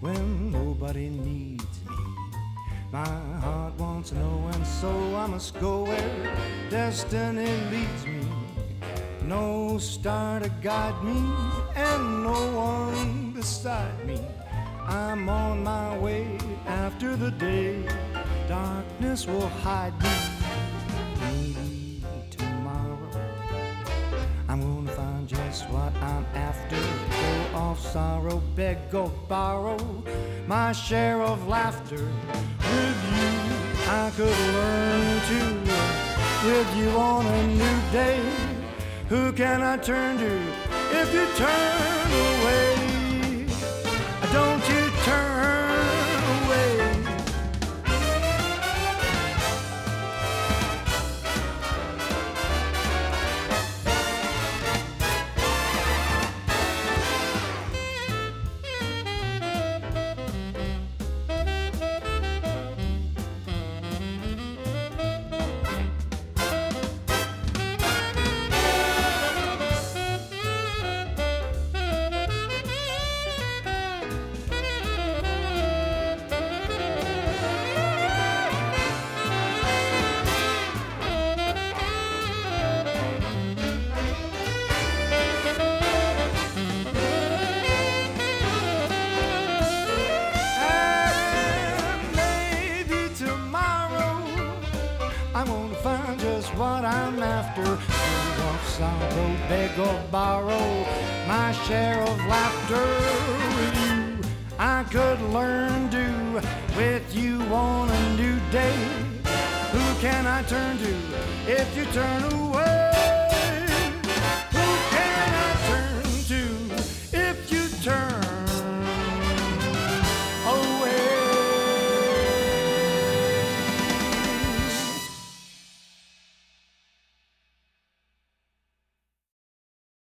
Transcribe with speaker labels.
Speaker 1: when nobody needs me. My heart wants to know, and so I must go where destiny leads me. No star to guide me, and no one beside me. I'm on my way after the day darkness will hide me. Maybe tomorrow I'm gonna find just what I'm after. Throw off sorrow, beg or borrow my share of laughter. With you I could learn to live. With you on a new day, who can I turn to if you turn away? Don't you turn away. I'm gonna find just what I'm after. Throw off sorrow, beg or borrow my share of laughter. With you I could learn to. With you on a new day, who can I turn to if you turn away?